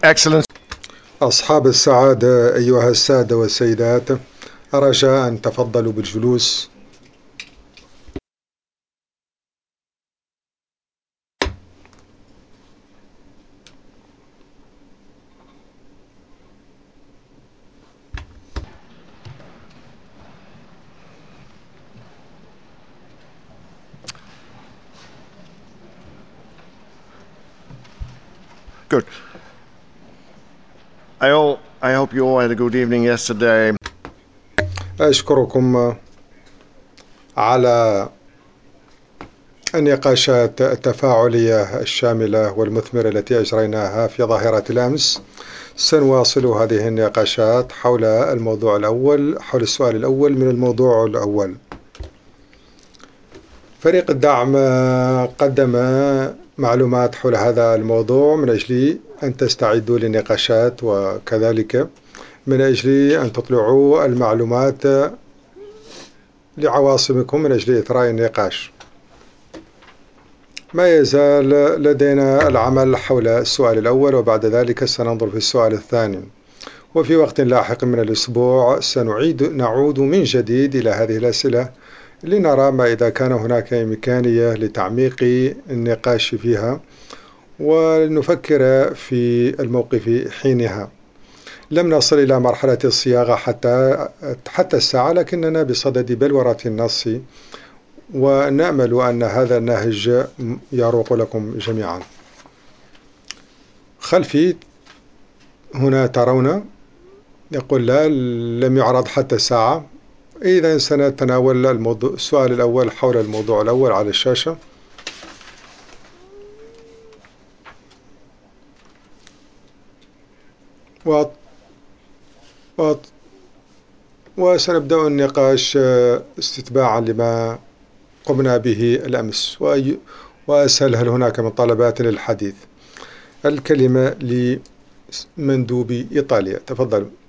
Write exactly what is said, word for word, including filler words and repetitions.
Excellent. أصحاب السعادة أيها السادة والسيدات، رجاء أن تفضلوا بالجلوس. Good. I, all, I hope you all had a good evening yesterday. أشكركم على النقاشات التفاعلية الشاملة والمثمرة التي أجريناها في ظاهرة الأمس. سنواصل هذه النقاشات حول الموضوع الأول حول السؤال الأول من الموضوع الأول. فريق الدعم قدم معلومات حول هذا الموضوع من أجل أن تستعدوا للنقاشات، وكذلك من أجل أن تطلعوا المعلومات لعواصمكم من أجل إثراء النقاش. ما يزال لدينا العمل حول السؤال الأول، وبعد ذلك سننظر في السؤال الثاني، وفي وقت لاحق من الأسبوع سنعيد نعود من جديد إلى هذه الأسئلة لنرى ما إذا كان هناك إمكانية لتعميق النقاش فيها ونفكر في الموقف حينها. لم نصل إلى مرحلة الصياغة حتى حتى الساعة، لكننا بصدد بلورة النص، ونأمل أن هذا النهج يروق لكم جميعا. خلفي هنا ترون يقول لا لم يعرض حتى الساعة. إذا سنتناول الموضوع السؤال الأول حول الموضوع الأول على الشاشة. و... و... وسنبدأ النقاش استتباعا لما قمنا به الأمس. وأي... وأسأل هل هناك من طلبات للحديث؟ الكلمة لمندوب إيطاليا، تفضل.